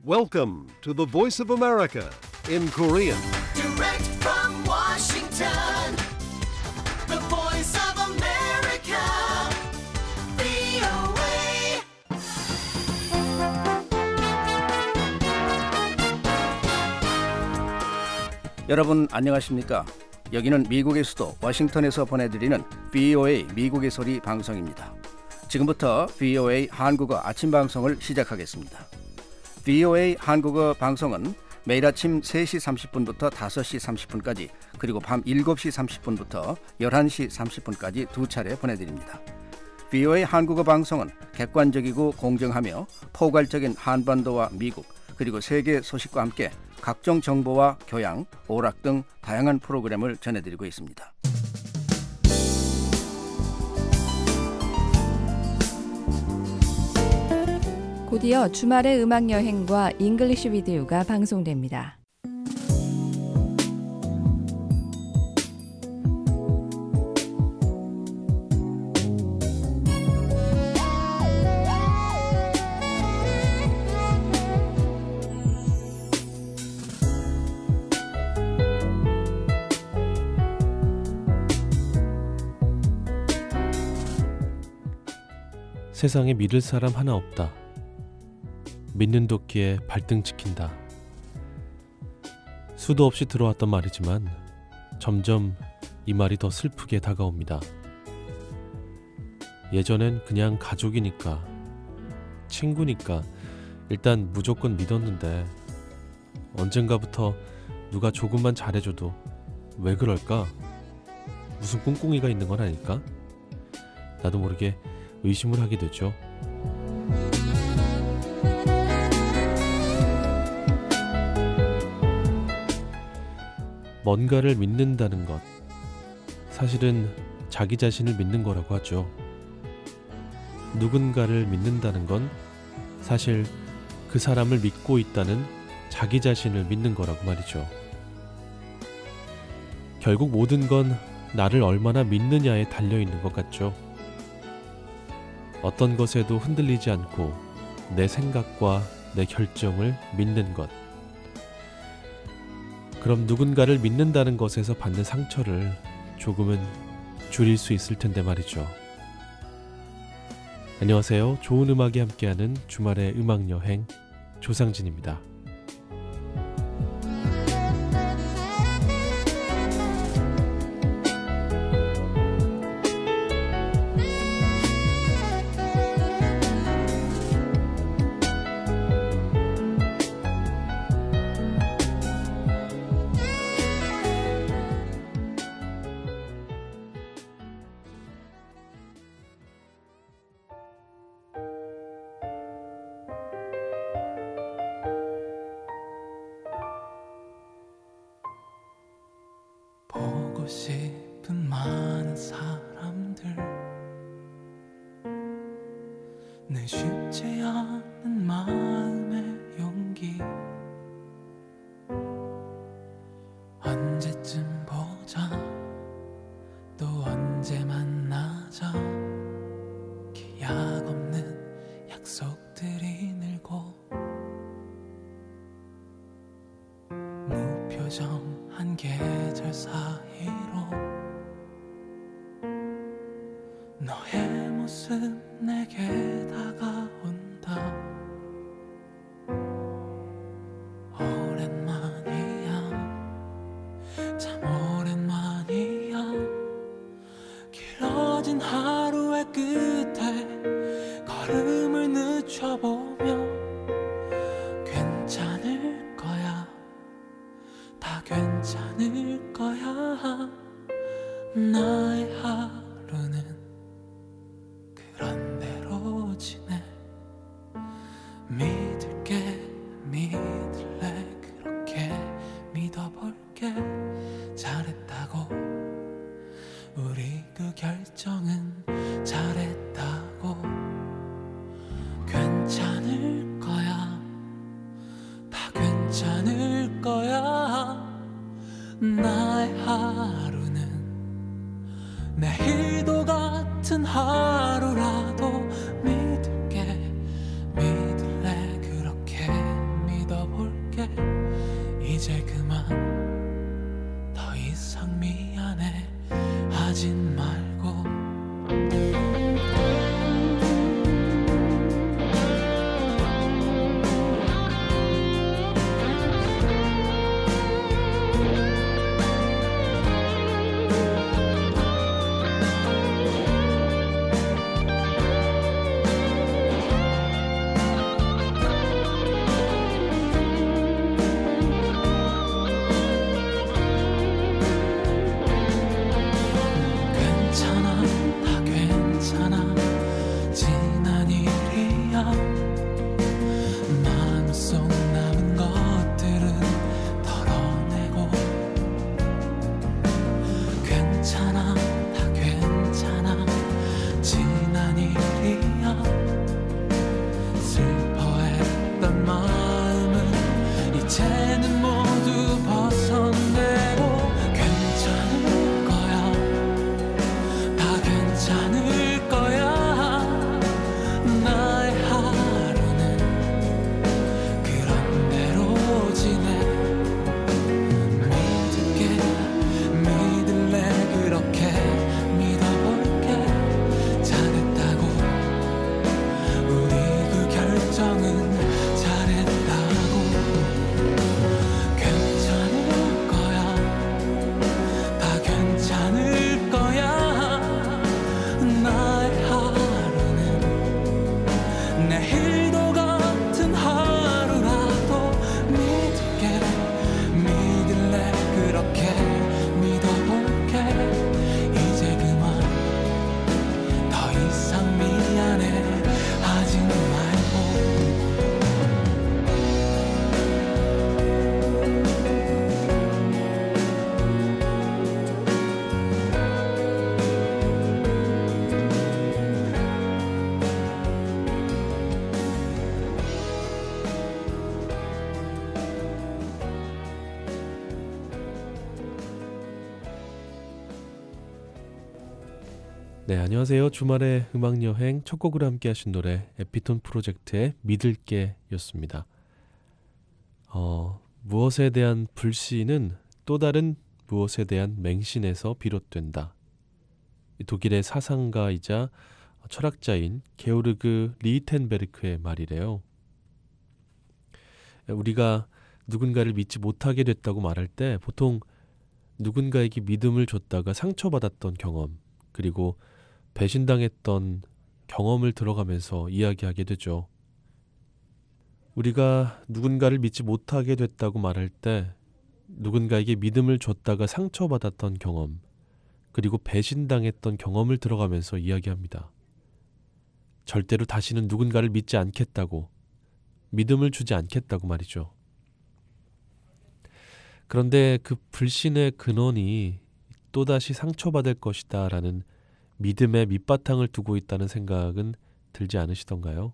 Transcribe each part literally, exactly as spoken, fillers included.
Welcome to the Voice of America in Korean. Direct from Washington, the Voice of America, 브이오에이. 여러분 안녕하십니까? 여기는 미국의 수도 워싱턴에서 보내드리는 브이오에이 미국의 소리 방송입니다. 지금부터 브이오에이 한국어 아침 방송을 시작하겠습니다. 브이오에이 한국어 방송은 매일 아침 세 시 삼십 분부터 다섯 시 삼십 분까지 그리고 밤 일곱 시 삼십 분부터 열한 시 삼십 분까지 두 차례 보내드립니다. 브이오에이 한국어 방송은 객관적이고 공정하며 포괄적인 한반도와 미국 그리고 세계 소식과 함께 각종 정보와 교양, 오락 등 다양한 프로그램을 전해드리고 있습니다. 곧이어 주말의 음악여행과 잉글리시 비디오가 방송됩니다. 세상에 믿을 사람 하나 없다. 믿는 도끼에 발등 찍힌다. 수도 없이 들어왔던 말이지만 점점 이 말이 더 슬프게 다가옵니다. 예전엔 그냥 가족이니까, 친구니까 일단 무조건 믿었는데 언젠가부터 누가 조금만 잘해줘도 왜 그럴까? 무슨 꿍꿍이가 있는 건 아닐까? 나도 모르게 의심을 하게 되죠. 뭔가를 믿는다는 것, 사실은 자기 자신을 믿는 거라고 하죠. 누군가를 믿는다는 건 사실 그 사람을 믿고 있다는 자기 자신을 믿는 거라고 말이죠. 결국 모든 건 나를 얼마나 믿느냐에 달려있는 것 같죠. 어떤 것에도 흔들리지 않고 내 생각과 내 결정을 믿는 것. 그럼 누군가를 믿는다는 것에서 받는 상처를 조금은 줄일 수 있을 텐데 말이죠. 안녕하세요. 좋은 음악이 함께하는 주말의 음악여행 조상진입니다. 보고 싶은 많은 사람들, 내 쉽지 않은 마음의 용기. 언제쯤 보자, 또 언제 만나자. 기약 없는 약속들이 늘고 무표정한 계절 사이로 너의 모습 내게 다가온다. 오랜만이야, 참 오랜만이야. 길어진 하루의 끝에 걸음을 늦춰보며 괜찮을 거야, 다 괜찮을 거야. 나의 하루는 그런 대로 지내. 믿을게, 믿을래, 그렇게 믿어볼게. 잘했다고, 우리 그 결정은 잘했다고. 괜찮을 거야, 다 괜찮을 거야. 나의 하루는 내일도 같은 하루라도 믿을게, 믿을래, 그렇게 믿어. 이제 그만 더 이상 미안해 하진 말고 네, 안녕하세요. 주말의 음악여행 첫 곡으로 함께 하신 노래 에피톤 프로젝트의 믿을게 였습니다. 어, 무엇에 대한 불신은 또 다른 무엇에 대한 맹신에서 비롯된다. 독일의 사상가이자 철학자인 게오르그 리히텐베르크의 말이래요. 우리가 누군가를 믿지 못하게 됐다고 말할 때 보통 누군가에게 믿음을 줬다가 상처받았던 경험, 그리고 배신당했던 경험을 들어가면서 이야기하게 되죠. 우리가 누군가를 믿지 못하게 됐다고 말할 때 누군가에게 믿음을 줬다가 상처받았던 경험, 그리고 배신당했던 경험을 들어가면서 이야기합니다. 절대로 다시는 누군가를 믿지 않겠다고, 믿음을 주지 않겠다고 말이죠. 그런데 그 불신의 근원이 또다시 상처받을 것이다 라는 믿음의 밑바탕을 두고 있다는 생각은 들지 않으시던가요?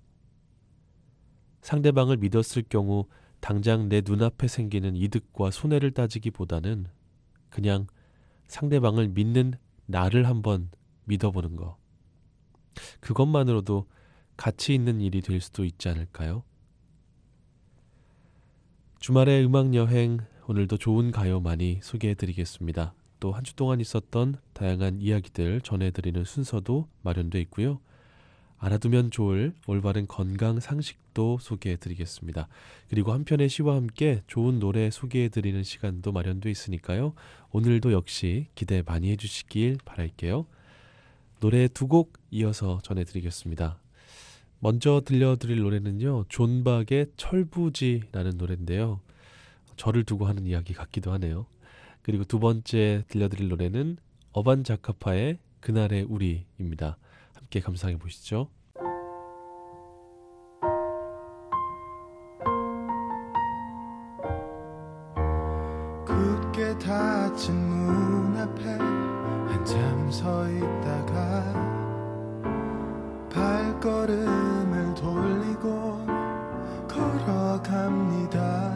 상대방을 믿었을 경우 당장 내 눈앞에 생기는 이득과 손해를 따지기보다는 그냥 상대방을 믿는 나를 한번 믿어보는 것, 그것만으로도 가치 있는 일이 될 수도 있지 않을까요? 주말의 음악여행, 오늘도 좋은 가요 많이 소개해드리겠습니다. 또 한 주 동안 있었던 다양한 이야기들 전해드리는 순서도 마련되어 있고요. 알아두면 좋을 올바른 건강 상식도 소개해드리겠습니다. 그리고 한편의 시와 함께 좋은 노래 소개해드리는 시간도 마련되어 있으니까요. 오늘도 역시 기대 많이 해주시길 바랄게요. 노래 두 곡 이어서 전해드리겠습니다. 먼저 들려드릴 노래는요, 존박의 철부지라는 노래인데요. 저를 두고 하는 이야기 같기도 하네요. 그리고 두 번째 들려드릴 노래는 어반자카파의 그날의 우리입니다. 함께 감상해 보시죠. 굳게 닫힌 문 앞에 한참 서 있다가 발걸음을 돌리고 걸어갑니다.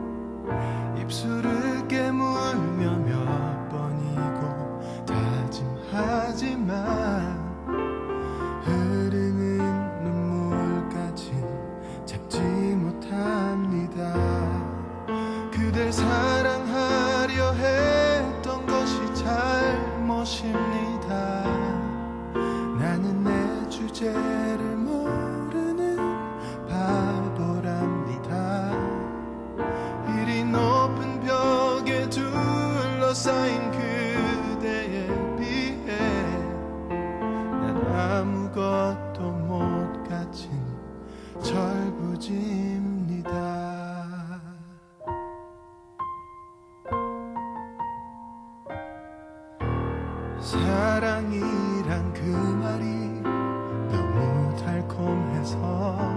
입술을 깨물며 몇 번이고 다짐하지만 흐르는 눈물까진 잡지 못합니다. 그대 그댈 사랑하려 했던 것이 잘못입니다. 나는 내 주제를 모르는 바보랍니다. 이리 높은 벽에 둘러싸인 그대에 비해 난 아무것도 못 가진 철부지입니다. 사랑이란 그 말이 너무 달콤해서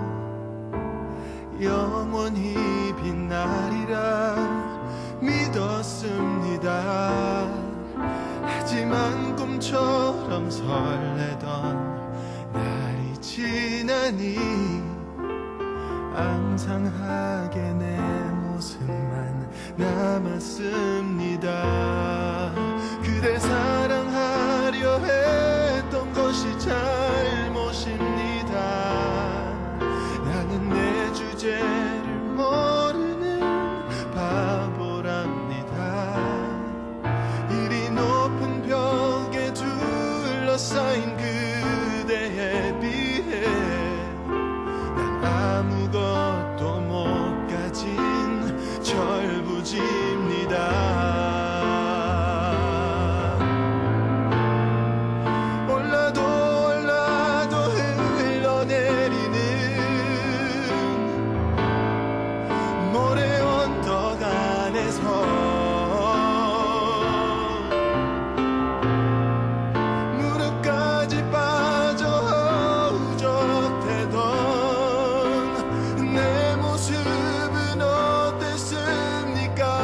영원히 빛나리라 믿었습니다. 하지만 꿈처럼 설레던 날이 지나니 앙상하게 내 모습만 남았습니다. 그댈 사랑하려 했던 것이 잘못입니다. 나는 내 주제를 모르는 바보랍니다. 이리 높은 벽에 둘러싸인 그대에 비해 난 아무것도 못 가진 철부지입니다. 올라도 올라도 흘러내리는 모래 언덕 안에서 무릎까지 빠져 허우적대던 내 모습은 어땠습니까?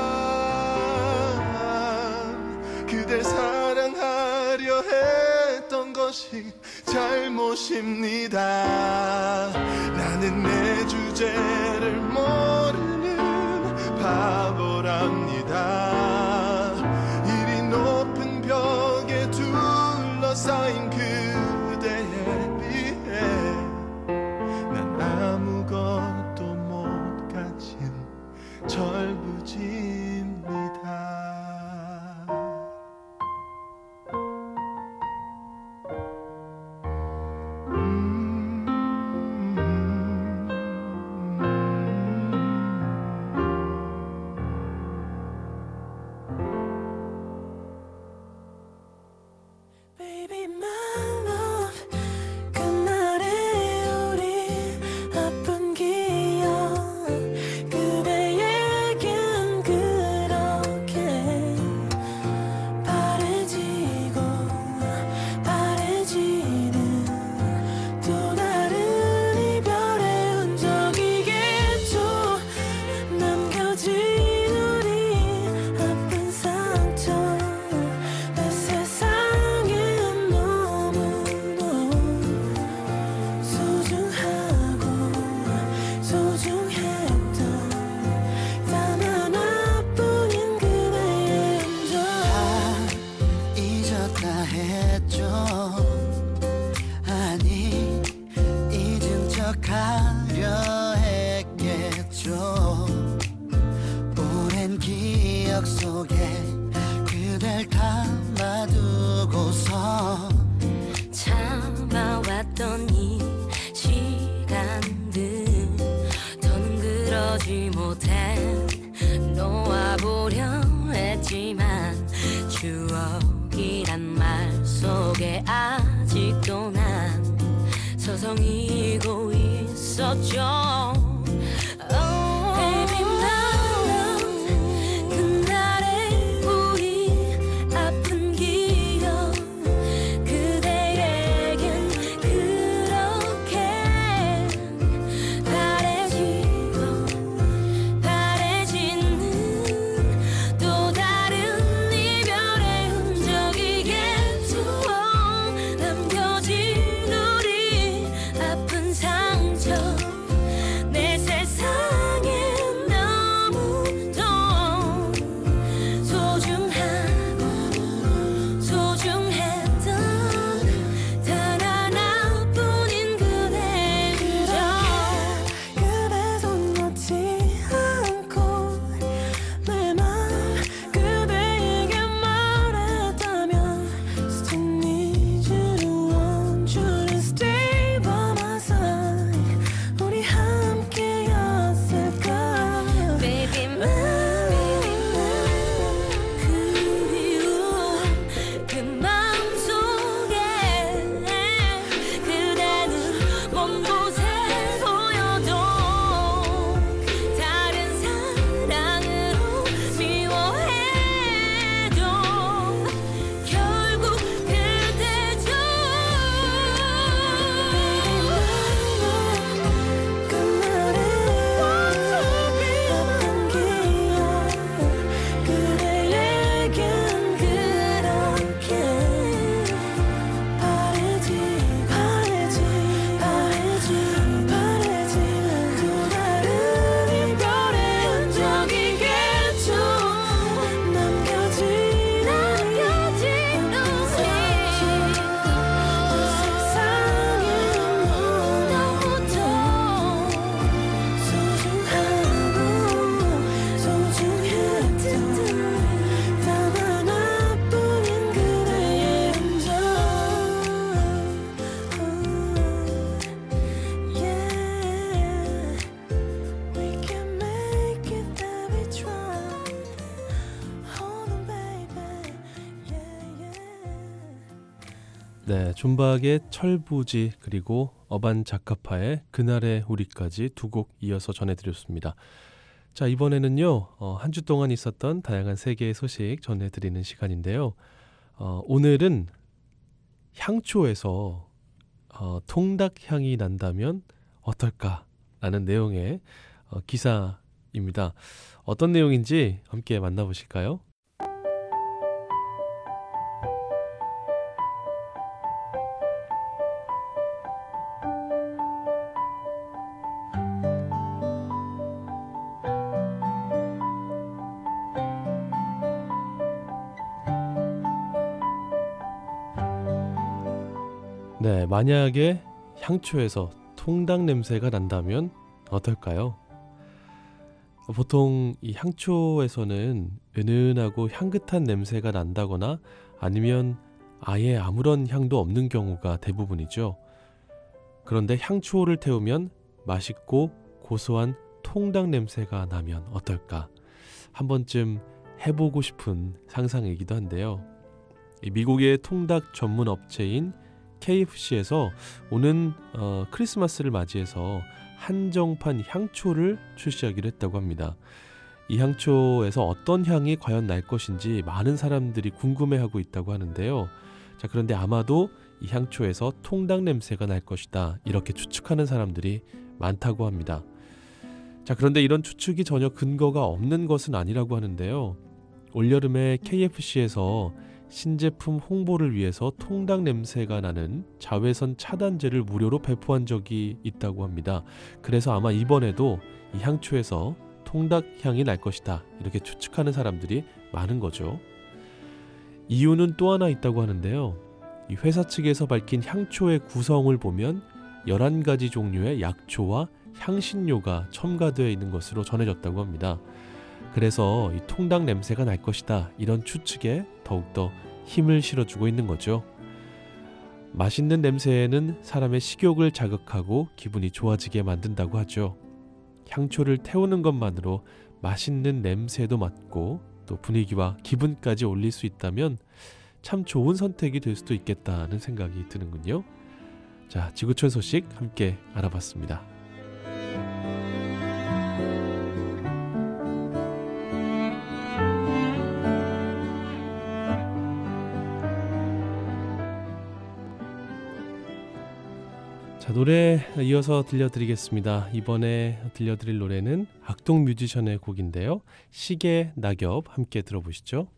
그댈 사랑하려 했던 것이 잘못입니다. 나는 내 주제를 모르는 바보랍니다. 이리 높은 벽에 둘러싸인 그대에 비해 난 아무것도 못 가진 철부지입니다. Baby, my love, 그날의 우리 아픈 기억 그대에겐 그렇게 바래지고 바래지는 또 다른 이별의 흔적이겠죠. 남겨진 우리 아픈 상처 내 세상엔 너무도 소중하고 소중했던 단 하나뿐인 그대의 흔적 다 잊었다 했죠. 아니 잊은 척하려 했겠죠. 오랜 기억 속에 그댈 담아두고서 참아왔던 이 시간들 더는 그러지 못해 놓아보려 했지만 추억이란 말 속에 아직도 난 서성이고 있었죠. Oh, baby, my love, 그날의 우리 아픈 기억 그대에겐 그렇게 바래지고 바래지는 또 다른 이별의 흔적이겠죠. 남겨진 우리 아픈 상처 내 네, 존박의 철부지 그리고 어반자카파의 그날의 우리까지 두 곡 이어서 전해드렸습니다. 자, 이번에는요, 어, 한 주 동안 있었던 다양한 세계의 소식 전해드리는 시간인데요. 어, 오늘은 향초에서 어, 통닭향이 난다면 어떨까라는 내용의 어, 기사입니다. 어떤 내용인지 함께 만나보실까요? 네, 만약에 향초에서 통닭 냄새가 난다면 어떨까요? 보통 이 향초에서는 은은하고 향긋한 냄새가 난다거나 아니면 아예 아무런 향도 없는 경우가 대부분이죠. 그런데 향초를 태우면 맛있고 고소한 통닭 냄새가 나면 어떨까? 한 번쯤 해보고 싶은 상상이기도 한데요. 이 미국의 통닭 전문 업체인 케이에프씨에서 오는 어, 크리스마스를 맞이해서 한정판 향초를 출시하기로 했다고 합니다. 이 향초에서 어떤 향이 과연 날 것인지 많은 사람들이 궁금해하고 있다고 하는데요. 자, 그런데 아마도 이 향초에서 통닭 냄새가 날 것이다, 이렇게 추측하는 사람들이 많다고 합니다. 자, 그런데 이런 추측이 전혀 근거가 없는 것은 아니라고 하는데요. 올여름에 케이에프씨에서 신제품 홍보를 위해서 통닭 냄새가 나는 자외선 차단제를 무료로 배포한 적이 있다고 합니다. 그래서 아마 이번에도 이 향초에서 통닭 향이 날 것이다, 이렇게 추측하는 사람들이 많은 거죠. 이유는 또 하나 있다고 하는데요. 이 회사 측에서 밝힌 향초의 구성을 보면 열한 가지 종류의 약초와 향신료가 첨가되어 있는 것으로 전해졌다고 합니다. 그래서 이 통닭 냄새가 날 것이다, 이런 추측에 더욱더 힘을 실어주고 있는 거죠. 맛있는 냄새는 사람의 식욕을 자극하고 기분이 좋아지게 만든다고 하죠. 향초를 태우는 것만으로 맛있는 냄새도 맡고 또 분위기와 기분까지 올릴 수 있다면 참 좋은 선택이 될 수도 있겠다는 생각이 드는군요. 자, 지구촌 소식 함께 알아봤습니다. 자, 노래 이어서 들려드리겠습니다. 이번에 들려드릴 노래는 악동 뮤지션의 곡인데요. 시계 낙엽 함께 들어보시죠.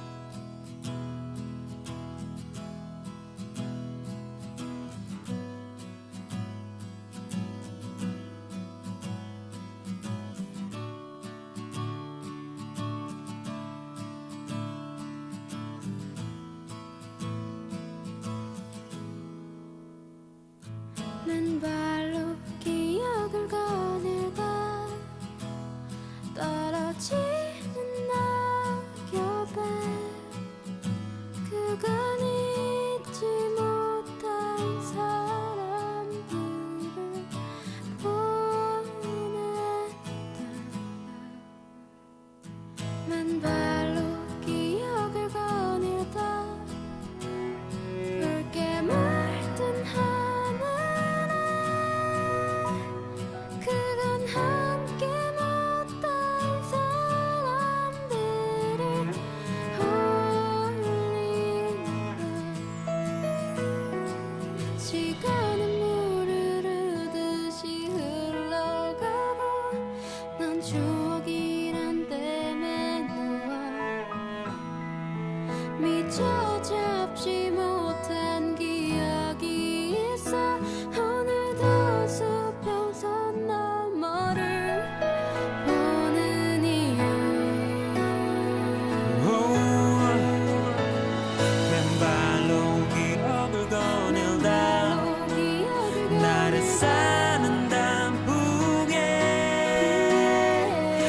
맨발로 기억을 거닐다 떨어지는 낙엽에 그간 잊지 못한 사람들을 보냈다. 맨발로 기억을 거닐다 붉게 물든 미처 잡지 못한 기억이 있어 오늘도 수평선 너머를 보는 이유 맨발로 기억을 거닐다 나를 사는 단풍에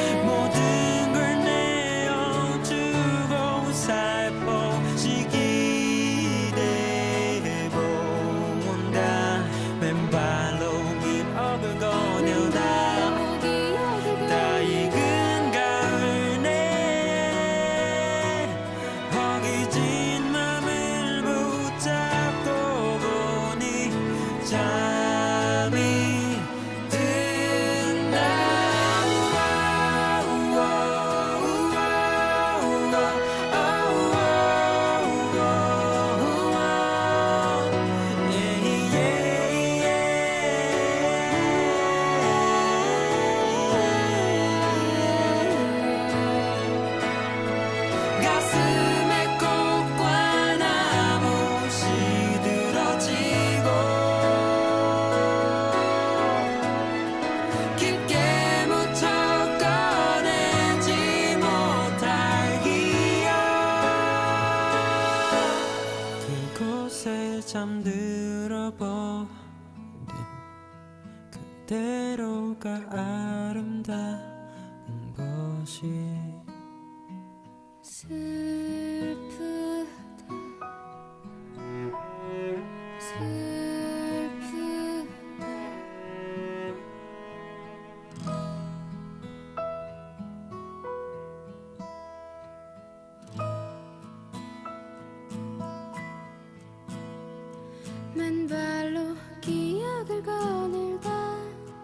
그대로가 아름다운 것이 슬프다 맨발로 기억을 거닐다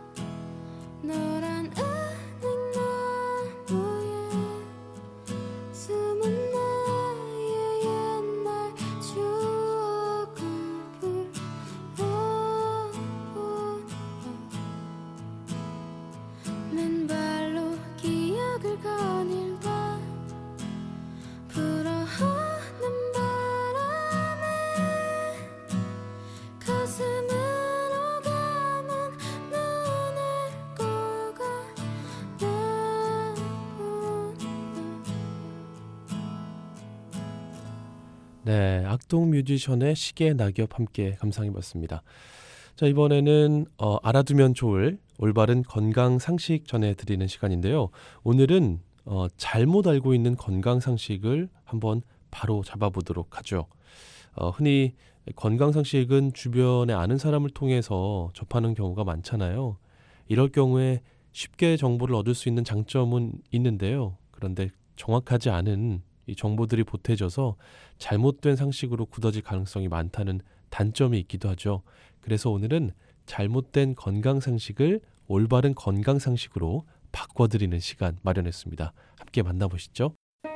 노란 은행나무에 숨은 나의 옛날 추억을 불러보아 맨발로 기억을 거닐다 불어오는 바람에 가슴으로 감은 눈을 꼬가 네, 악동 뮤지션의 시계 낙엽 함께 감상해봤습니다. 자, 이번에는 어, 알아두면 좋을 올바른 건강 상식 전해드리는 시간인데요. 오늘은 어, 잘못 알고 있는 건강 상식을 한번 바로 잡아보도록 하죠. 어, 흔히 건강 상식은 주변에 아는 사람을 통해서 접하는 경우가 많잖아요. 이럴 경우에 쉽게 정보를 얻을 수 있는 장점은 있는데요. 그런데 정확하지 않은 이 정보들이 보태져서 잘못된 상식으로 굳어질 가능성이 많다는 단점이 있기도 하죠. 그래서 오늘은 잘못된 건강 상식을 올바른 건강 상식으로 바꿔드리는 시간 마련했습니다. 함께 만나보시죠.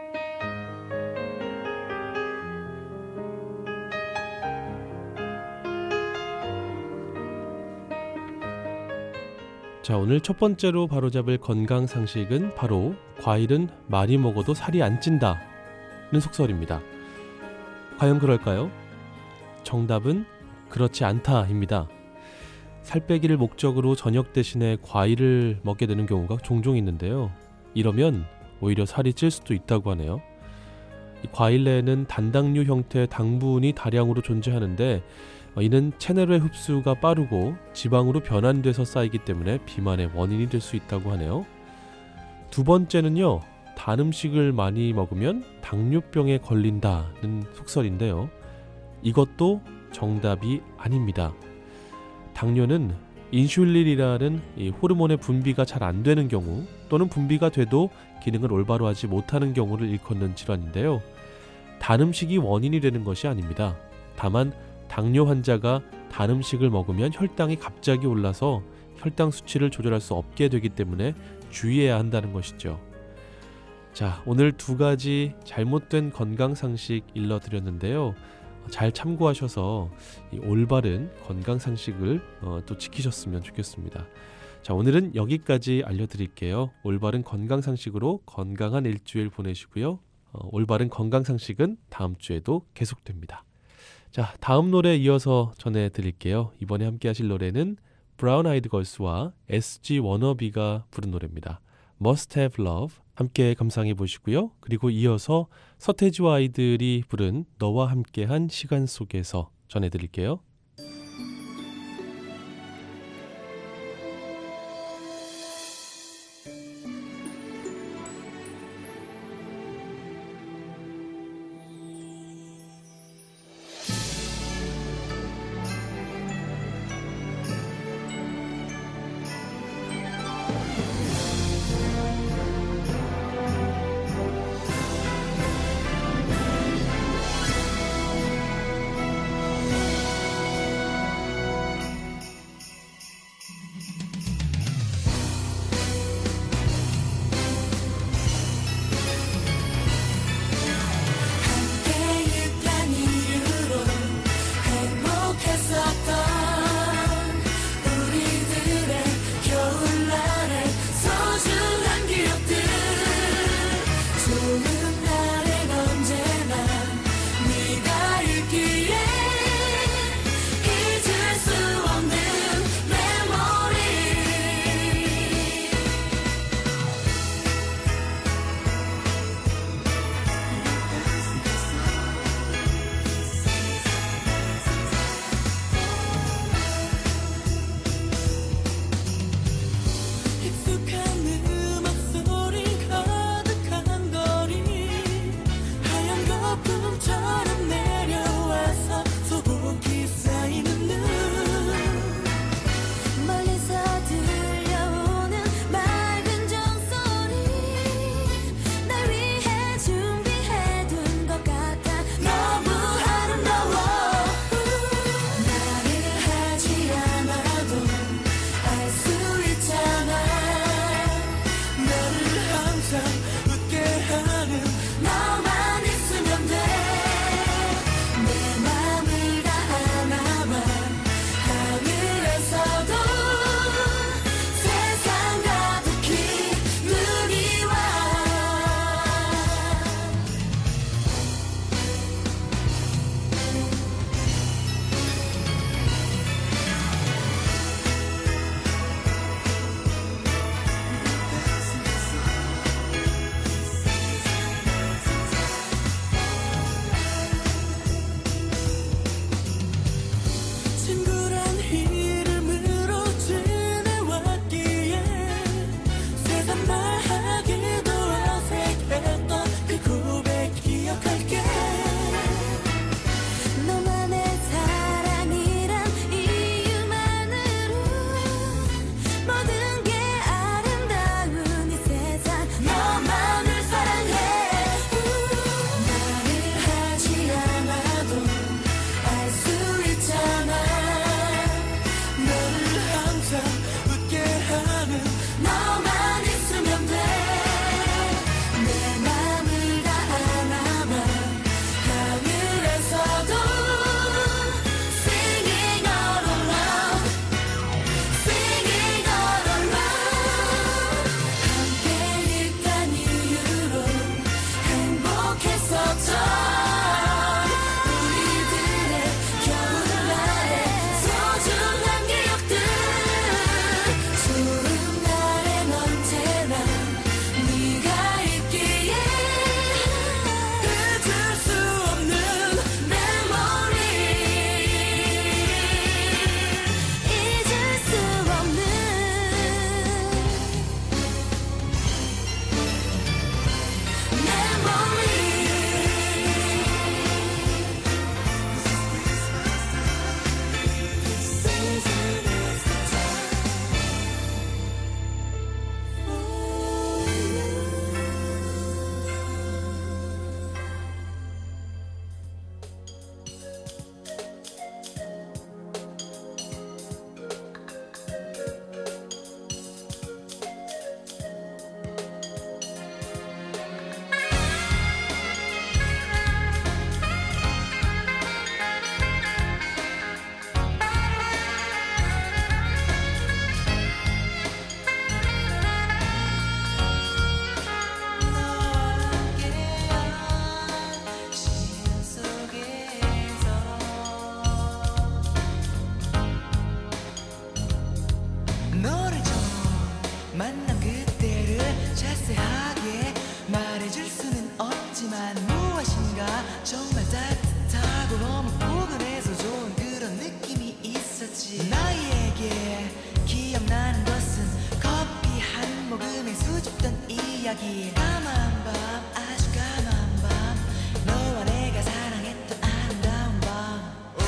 자, 오늘 첫 번째로 바로잡을 건강 상식은 바로 과일은 많이 먹어도 살이 안 찐다는 속설입니다. 과연 그럴까요? 정답은 그렇지 않다입니다. 살 빼기를 목적으로 저녁 대신에 과일을 먹게 되는 경우가 종종 있는데요. 이러면 오히려 살이 찔 수도 있다고 하네요. 이 과일 내에는 단당류 형태의 당분이 다량으로 존재하는데 이는 체내로의 흡수가 빠르고 지방으로 변환돼서 쌓이기 때문에 비만의 원인이 될 수 있다고 하네요. 두 번째는요, 단 음식을 많이 먹으면 당뇨병에 걸린다는 속설인데요. 이것도 정답이 아닙니다. 당뇨는 인슐린이라는 이 호르몬의 분비가 잘 안 되는 경우 또는 분비가 돼도 기능을 올바로 하지 못하는 경우를 일컫는 질환인데요. 단 음식이 원인이 되는 것이 아닙니다. 다만 당뇨 환자가 단 음식을 먹으면 혈당이 갑자기 올라서 혈당 수치를 조절할 수 없게 되기 때문에 주의해야 한다는 것이죠. 자, 오늘 두 가지 잘못된 건강 상식 일러드렸는데요. 잘 참고하셔서 이 올바른 건강 상식을 어, 또 지키셨으면 좋겠습니다. 자, 오늘은 여기까지 알려드릴게요. 올바른 건강 상식으로 건강한 일주일 보내시고요. 어, 올바른 건강 상식은 다음 주에도 계속됩니다. 자, 다음 노래 이어서 전해드릴게요. 이번에 함께 하실 노래는 브라운 아이드 걸스와 에스지 워너비가 부른 노래입니다. Must Have Love 함께 감상해 보시고요. 그리고 이어서 서태지와 아이들이 부른 너와 함께한 시간 속에서 전해드릴게요. 자세하게 말해줄 수는 없지만 무엇인가 정말 따뜻하고 너무 포근해서 좋은 그런 느낌이 있었지. 나에게 기억나는 것은 커피 한 모금에 수줍던 이야기. 까만 밤 아주 까만 밤 너와 내가 사랑했던 아름다운 밤.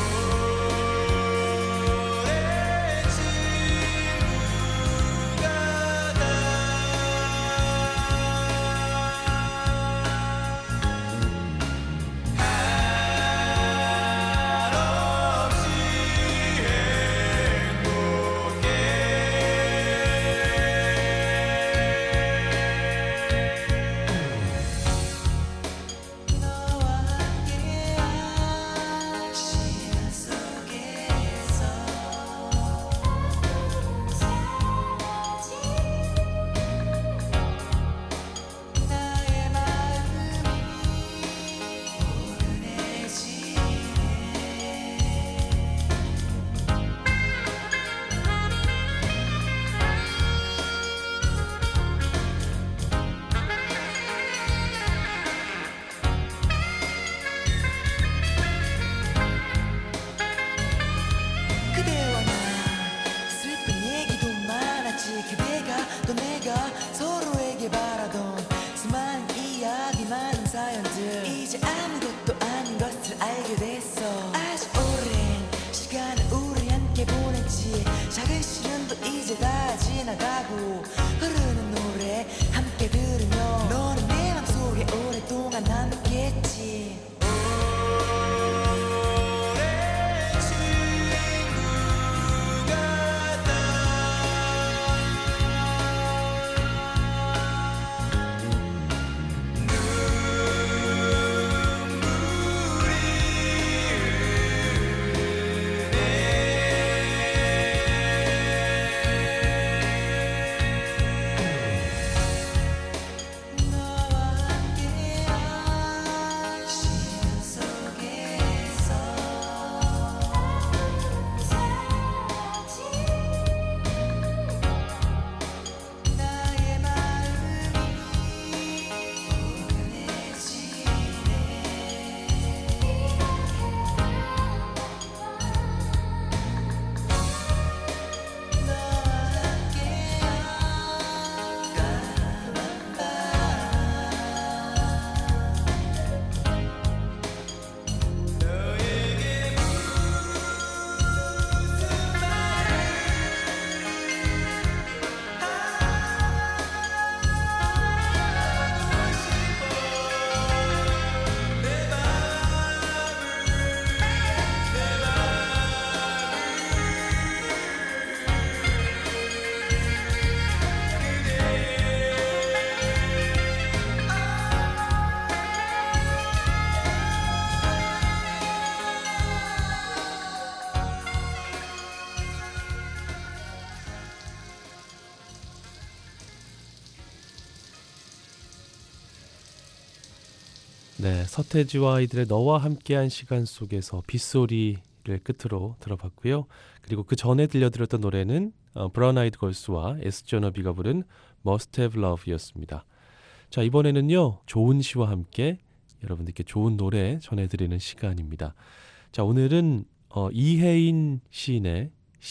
네, 서태지와 아이들의 너와 함께한 시간 속에서 빗소리를 끝으로 들어봤고요. 그리고 그 전에 들려드렸던 노래는 어, 브라운 아이드 걸스와 에스 조너비가 부른 Must Have Love였습니다. 자, 이번에는요, 조은 씨와 함께 여러분들께 좋은 노래 전해드리는 시간입니다. 자, 오늘은 어, 이혜인 시인의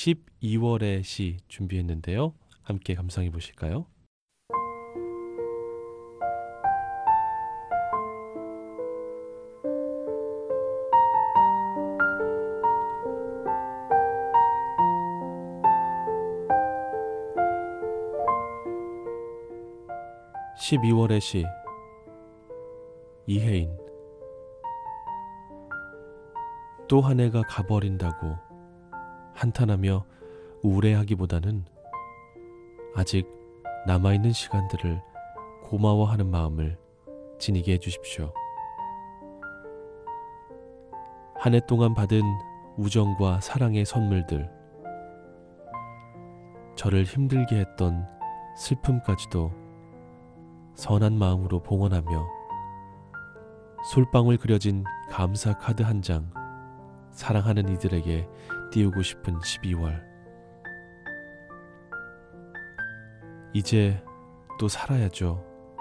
십이월의 시 준비했는데요. 함께 감상해 보실까요? 십이월의 시 이혜인. 또 한 해가 가버린다고 한탄하며 우울해하기보다는 아직 남아있는 시간들을 고마워하는 마음을 지니게 해주십시오. 한 해 동안 받은 우정과 사랑의 선물들, 저를 힘들게 했던 슬픔까지도 선한 마음으로 봉헌하며 솔방울 그려진 감사 카드 한 장 사랑하는 이들에게 띄우고 싶은 십이월. 이제 또 살아야죠.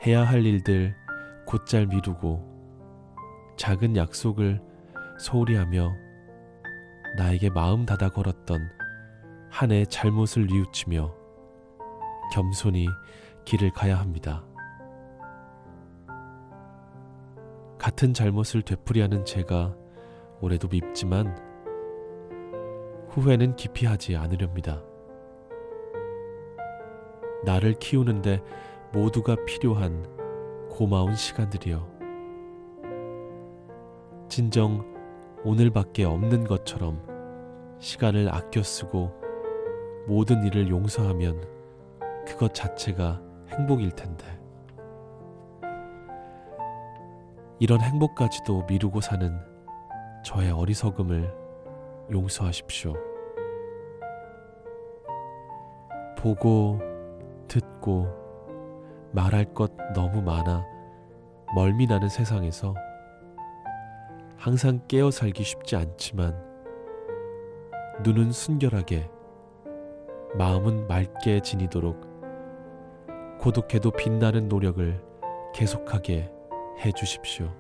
해야 할 일들 곧잘 미루고 작은 약속을 소홀히 하며 나에게 마음 닫아 걸었던 한 해의 잘못을 뉘우치며 겸손히 길을 가야 합니다. 같은 잘못을 되풀이하는 제가 올해도 밉지만 후회는 깊이 하지 않으렵니다. 나를 키우는데 모두가 필요한 고마운 시간들이요. 진정 오늘밖에 없는 것처럼 시간을 아껴 쓰고 모든 일을 용서하면 그것 자체가 행복일 텐데 이런 행복까지도 미루고 사는 저의 어리석음을 용서하십시오. 보고 듣고 말할 것 너무 많아 멀미나는 세상에서 항상 깨어 살기 쉽지 않지만 눈은 순결하게 마음은 맑게 지니도록 고독해도 빛나는 노력을 계속하게 해주십시오.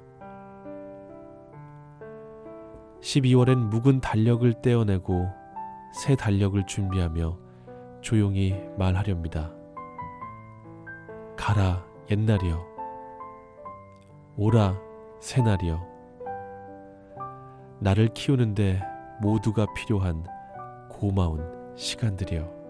십이월엔 묵은 달력을 떼어내고 새 달력을 준비하며 조용히 말하렵니다. 가라 옛날이여, 오라 새날이여. 나를 키우는데 모두가 필요한 고마운 시간들이여.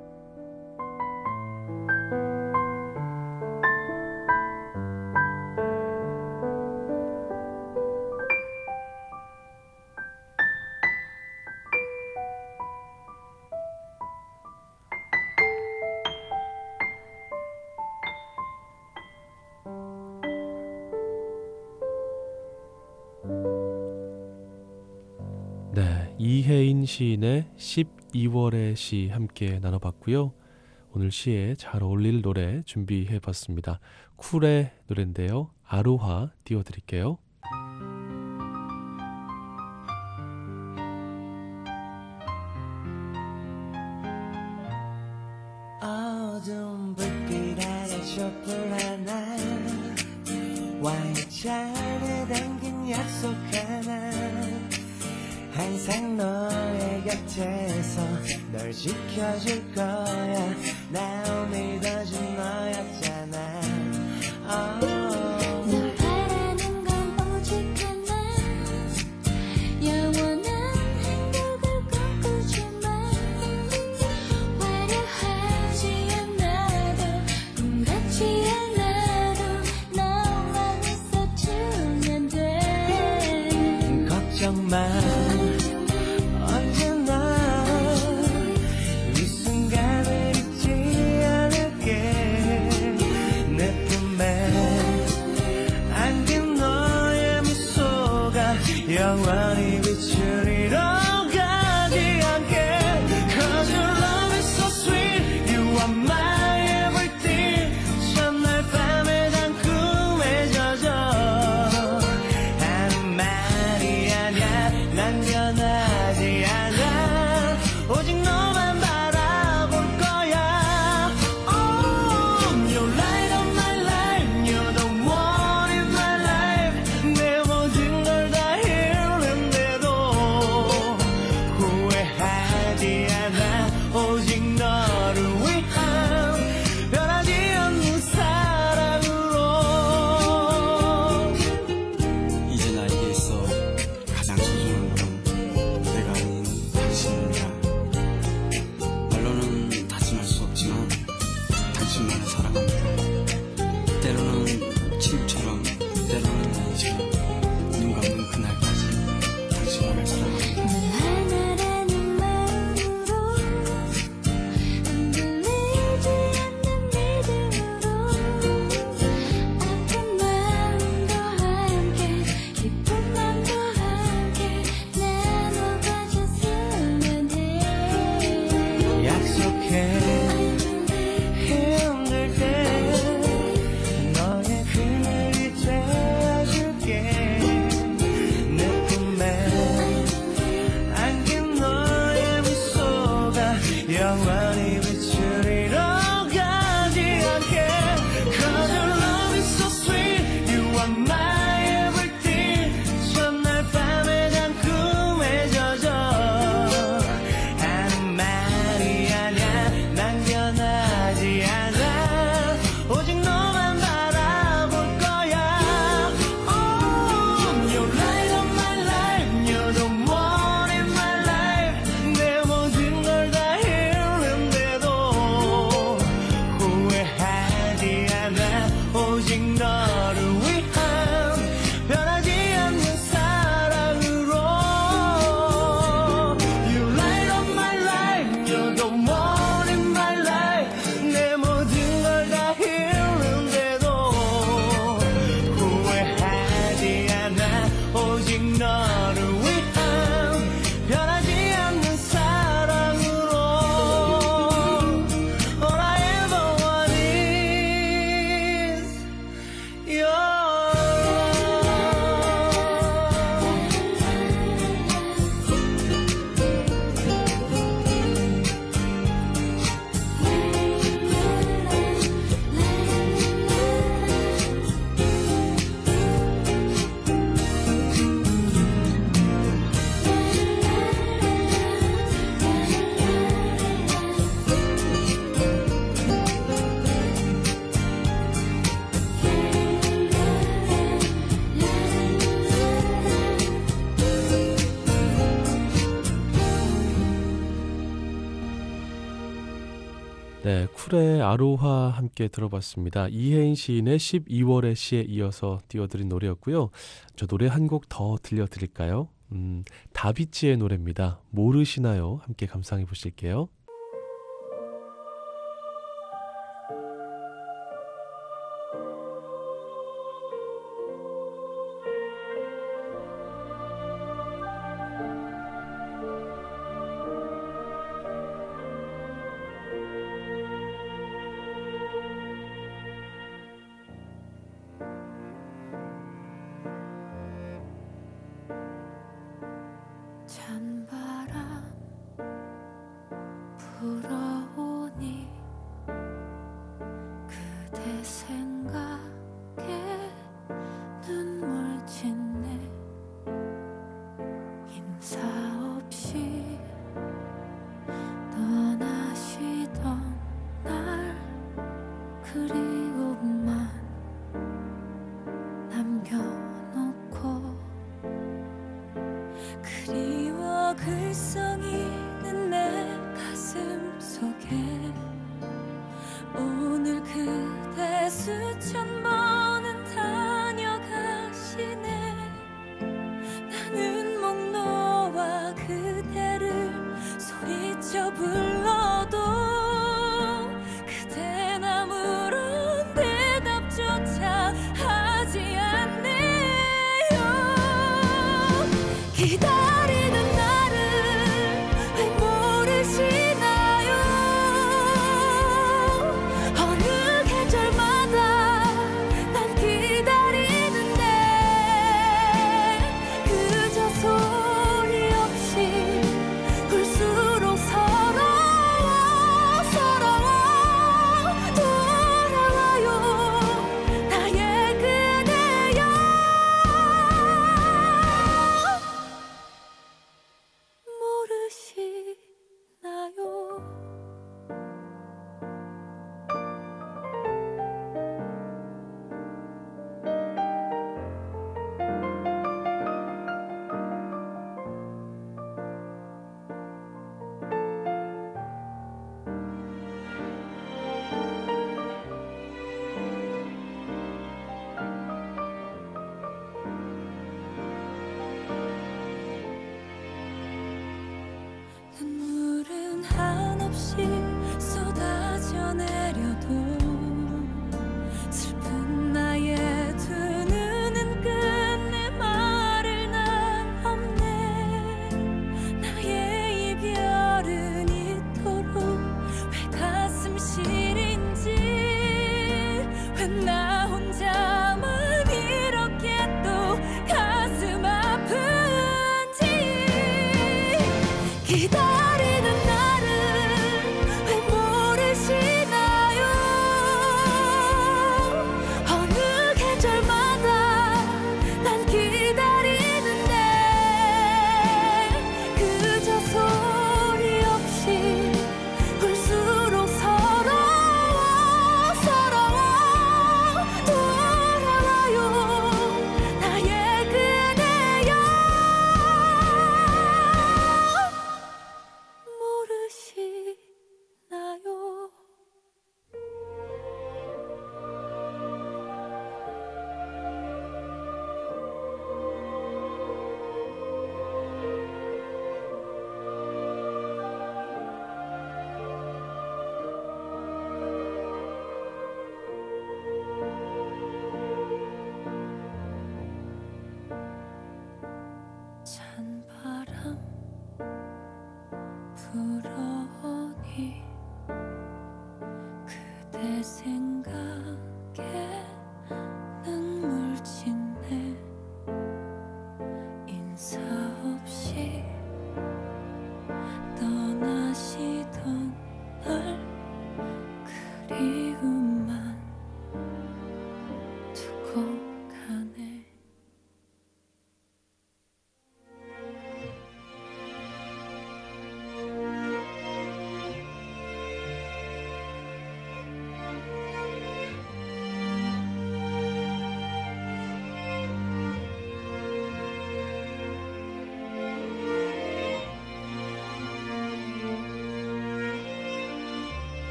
네, 이혜인 시인의 십이월의 시 함께 나눠봤고요. 오늘 시에 잘 어울릴 노래 준비해봤습니다. 쿨의 노래인데요. 아로하 띄워드릴게요. 어두운 불빛 아래 촛불 하나 와인잔에 담긴 약속 하나 항상 너의 곁에서 널 지켜줄 거야. 나 오늘도 준 너였잖아. oh. 널 바라는 건 오직 하나 영원한 행복을 꿈꾸지만 화려하지 않아도 꿈 같지 않아도 너만 있어주면 돼. 걱정 마 영원히 비추리러 가지 않게. Cause your love is so sweet. You are my everything. 첫날 밤에 단 꿈에 젖어 하는 말이 아냐. 난 변하지 않아. 오직 너만 바라볼 거야. Oh, you're light of my life. You're the one in my life. 내 모든 걸 다 후회하지 않아. 오직 너를 위한 변하지 않는 사랑으로. 이제 나에게 있어 가장 소중한 건 내가 아닌 당신입니다. 말로는 다짐할 수 없지만 당신만을 사랑합니다. 때로는 친구처럼 때로는 아니지만 눈 감는 그날까지 당신만을 사랑합니다. 하나라는 마음으로 흔들리지 않는 믿음으로 아픈 마음도 함께 기쁜 맘도 함께 나눠가졌으면 해. 약속해 힘들 때 너의 그늘이 오직 너를 위한 변하지 않는 사랑으로 You light up my life You're the one in my life 내 모든 걸 다 잃는데도 후회하지 않아 오직 너를 위한 변하지 않는 사랑으로 All I ever want is your 네, 쿨의 아로하 함께 들어봤습니다. 이혜인 시인의 십이월의 시에 이어서 띄워드린 노래였고요. 저 노래 한 곡 더 들려드릴까요? 음, 다비치의 노래입니다. 모르시나요? 함께 감상해 보실게요. 찬바람 불어오니 그대 생각에 눈물 짓네 인사 없이 떠나시던 날 그리움만 남겨놓고 그리워 글썽이는 내 가슴 속에 오늘 그대 수천 번은 다녀가시네 나는 목 놓아 그대를 소리쳐 불러도 그댄 아무런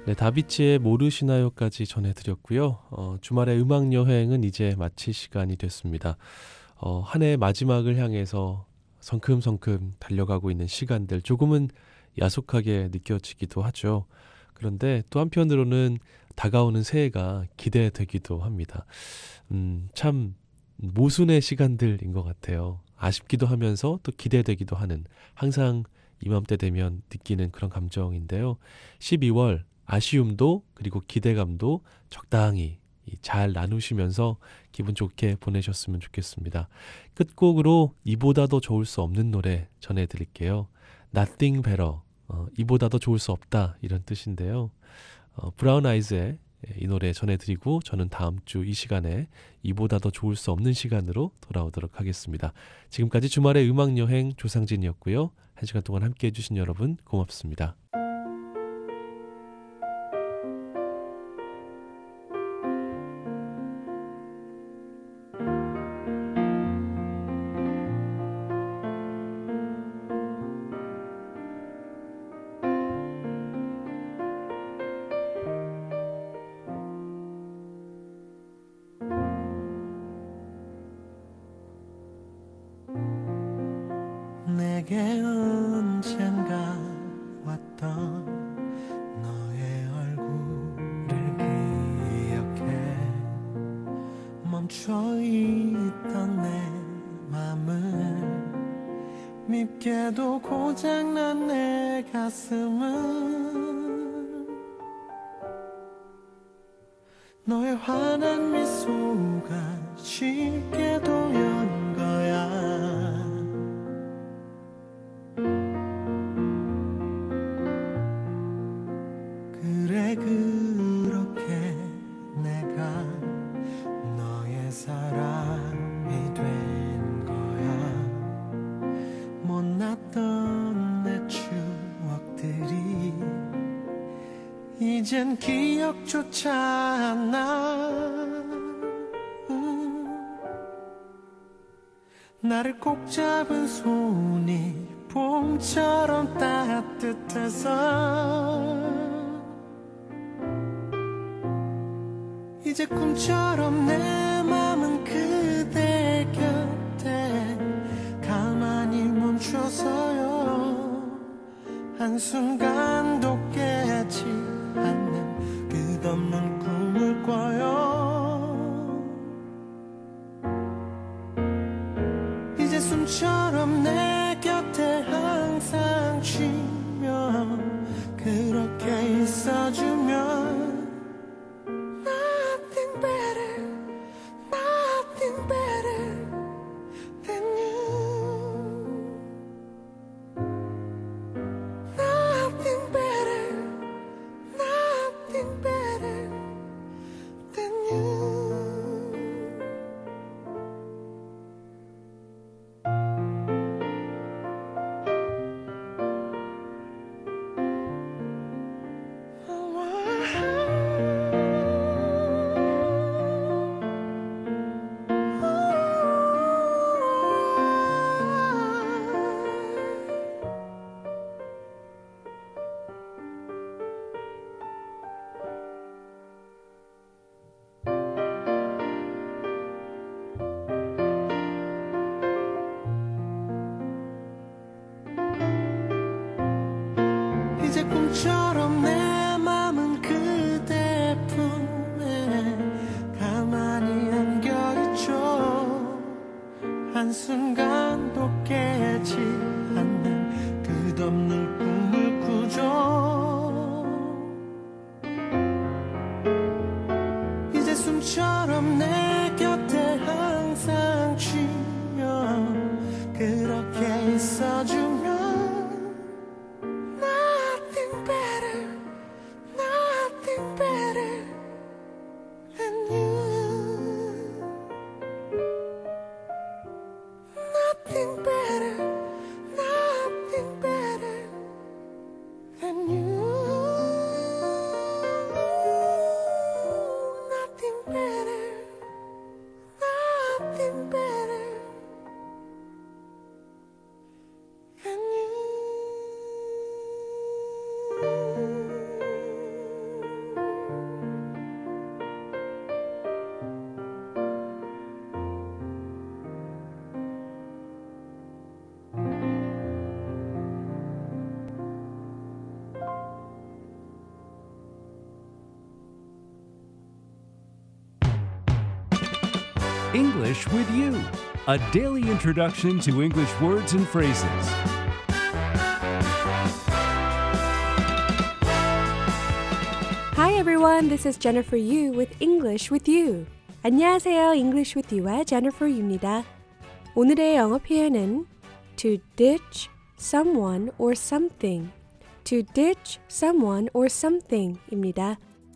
네, 다비치의 모르시나요까지 전해드렸고요. 어, 주말의 음악 여행은 이제 마칠 시간이 됐습니다. 어, 한 해 마지막을 향해서 성큼성큼 달려가고 있는 시간들 조금은 야속하게 느껴지기도 하죠. 그런데 또 한편으로는 다가오는 새해가 기대되기도 합니다. 음, 참 모순의 시간들인 것 같아요. 아쉽기도 하면서 또 기대되기도 하는, 항상 이맘때 되면 느끼는 그런 감정인데요. 십이월 아쉬움도 그리고 기대감도 적당히 잘 나누시면서 기분 좋게 보내셨으면 좋겠습니다. 끝곡으로 이보다 더 좋을 수 없는 노래 전해드릴게요. Nothing better. 어, 이보다 더 좋을 수 없다, 이런 뜻인데요. 어, 브라운 아이즈의 이 노래 전해드리고 저는 다음 주 이 시간에 이보다 더 좋을 수 없는 시간으로 돌아오도록 하겠습니다. 지금까지 주말의 음악여행 조상진이었고요. 한 시간 동안 함께해 주신 여러분 고맙습니다. 내게 언젠가 왔던 너의 얼굴을 기억해 멈춰있던 내 맘을 밉게도 고장난 내 가슴은 너의 환한 미소가 쉽게도 연 거야. 그래 그렇게 내가 너의 사람이 된 거야. 못났던 내 추억들이 이젠 기억조차 안 나. 음. 나를 꼭 잡은 손이 봄처럼 따뜻해서 이제 꿈처럼 내 맘은 그대 곁에 가만히 멈춰서요. 한순간도 깨지 않는 끝없는 꿈을 꿔요. 이제 숨처럼 내 곁에 항상 쉬며 그렇게 있어주면 이제 꿈처럼 내 맘은 그대 품에 가만히 안겨있죠. 한순간도 깨지 않는 끝없는 꿈을 꾸죠. 이제 숨처럼 내 곁에 항상 쉬며 그렇게 있어주면 Better English with You, a daily introduction to English words and phrases. Hi everyone, this is Jennifer Yu with English with You. 안녕하세요, English with You와 Jennifer Yu입니다. 오늘의 영어 표현은 to ditch someone or something. To ditch someone or something 입니다.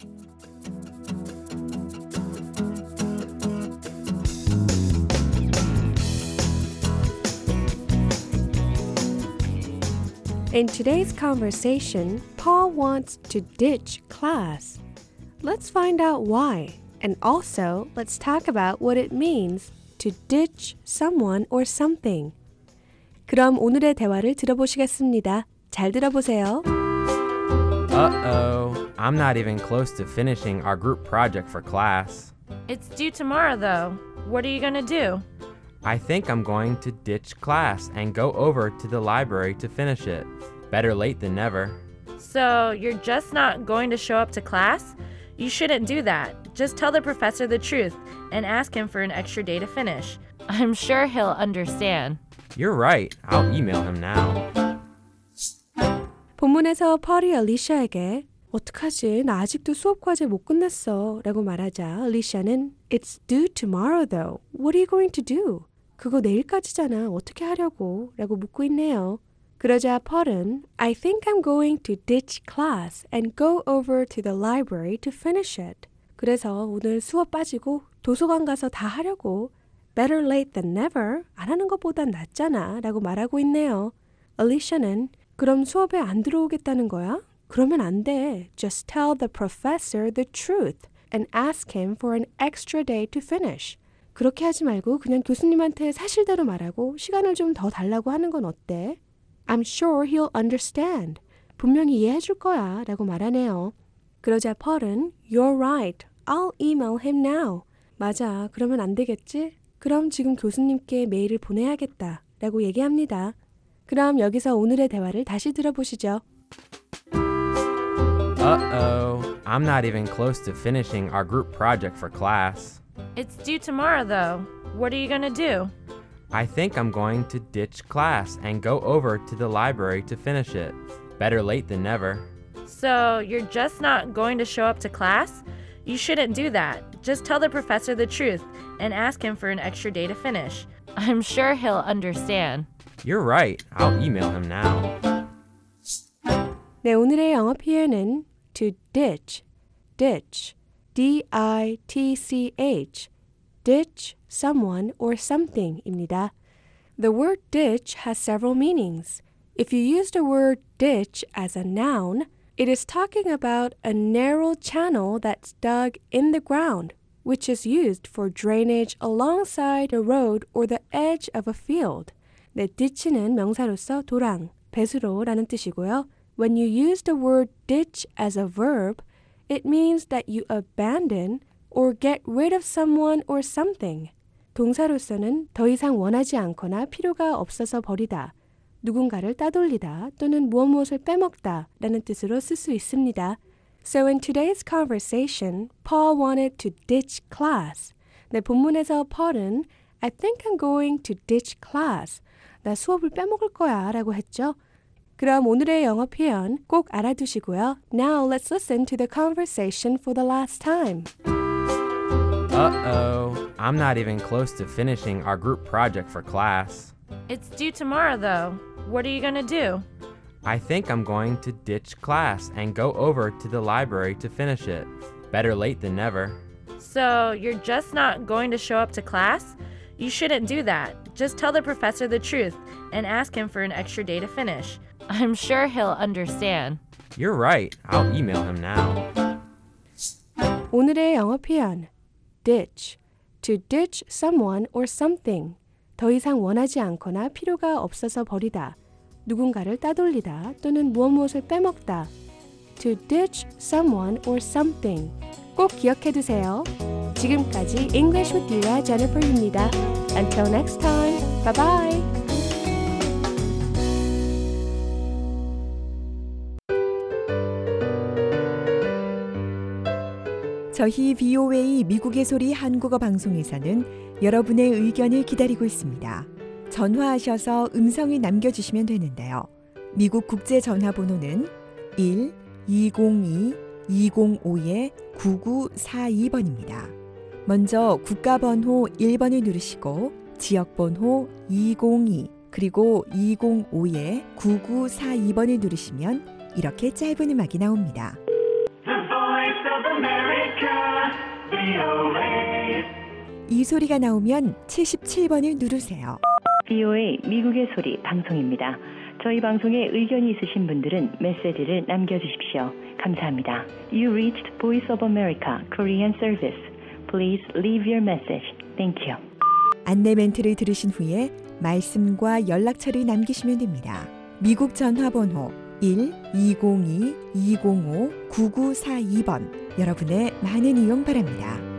In today's conversation, Paul wants to ditch class. Let's find out why. And also, let's talk about what it means to ditch someone or something. 그럼 오늘의 대화를 들어보시겠습니다. 잘 들어보세요. Uh-oh, I'm not even close to finishing our group project for class. It's due tomorrow, though. What are you going to do? I think I'm going to ditch class and go over to the library to finish it. Better late than never. So, you're just not going to show up to class? You shouldn't do that. Just tell the professor the truth and ask him for an extra day to finish. I'm sure he'll understand. You're right. I'll email him now. 본문에서 펄이 알리샤에게 어떡하지? 나 아직도 수업 과제 못 끝냈어 라고 말하자 알리샤는 It's due tomorrow though. What are you going to do? 그거 내일까지잖아. 어떻게 하려고? 라고 묻고 있네요. 그러자 펄은 I think I'm going to ditch class and go over to the library to finish it. 그래서 오늘 수업 빠지고 도서관 가서 다 하려고. Better late than never. 안 하는 것보단 낫잖아 라고 말하고 있네요. 알리샤는 그럼 수업에 안 들어오겠다는 거야? 그러면 안 돼. Just tell the professor the truth and ask him for an extra day to finish. 그렇게 하지 말고 그냥 교수님한테 사실대로 말하고 시간을 좀 더 달라고 하는 건 어때? I'm sure he'll understand. 분명히 이해해 줄 거야 라고 말하네요. 그러자 펄은 You're right. I'll email him now. 맞아. 그러면 안 되겠지? 그럼 지금 교수님께 메일을 보내야겠다 라고 얘기합니다. 그럼 여기서 오늘의 대화를 다시 들어보시죠. Uh-oh, I'm not even close to finishing our group project for class. It's due tomorrow, though. What are you going to do? I think I'm going to ditch class and go over to the library to finish it. Better late than never. So, you're just not going to show up to class? You shouldn't do that. Just tell the professor the truth and ask him for an extra day to finish. I'm sure he'll understand. You're right. I'll email him now. 네, 오늘의 영어 표현은 to ditch, ditch, D I T C H, ditch someone or something 입니다. The word ditch has several meanings. If you use the word ditch as a noun, it is talking about a narrow channel that's dug in the ground, which is used for drainage alongside a road or the edge of a field. 네, ditch는 명사로서 도랑, 배수로라는 뜻이고요. When you use the word ditch as a verb, it means that you abandon or get rid of someone or something. 동사로서는 더 이상 원하지 않거나 필요가 없어서 버리다, 누군가를 따돌리다 또는 무엇 무엇을 빼먹다 라는 뜻으로 쓸 수 있습니다. So in today's conversation, Paul wanted to ditch class. 네, 본문에서 Paul은 I think I'm going to ditch class. 나 수업을 빼먹을 거야 라고 했죠. 그럼 오늘의 영어 표현 꼭 알아두시고요. Now let's listen to the conversation for the last time. Uh-oh, I'm not even close to finishing our group project for class. It's due tomorrow, though. What are you going to do? I think I'm going to ditch class and go over to the library to finish it. Better late than never. So, you're just not going to show up to class? You shouldn't do that. Just tell the professor the truth and ask him for an extra day to finish. I'm sure he'll understand. You're right. I'll email him now. 오늘의 영어 표현 ditch, to ditch someone or something. 더 이상 원하지 않거나 필요가 없어서 버리다, 누군가를 따돌리다 또는 무엇 무엇을 빼먹다. To ditch someone or something. 꼭 기억해두세요. 지금까지 English with You와 Jennifer입니다. Until next time. Bye bye. 저희 브이오에이 미국의 소리 한국어 방송에서는 여러분의 의견을 기다리고 있습니다. 전화하셔서 음성을 남겨주시면 되는데요. 미국 국제 전화번호는 일 이공이 이공오 구구사이 번입니다. 먼저 국가번호 일 번을 누르시고 지역번호 이공이 그리고 이공오 구구사이 번을 누르시면 이렇게 짧은 음악이 나옵니다. 이 소리가 나오면 칠십칠 번을 누르세요. 브이오에이 미국의 소리 방송입니다. 저희 방송에 의견이 있으신 분들은 메시지를 남겨주십시오. 감사합니다. You reached Voice of America Korean Service. Please leave your message. Thank you. 안내 멘트를 들으신 후에 말씀과 연락처를 남기시면 됩니다. 미국 전화번호 일 이공이 이공오 구구사이 번 여러분의 많은 이용 바랍니다.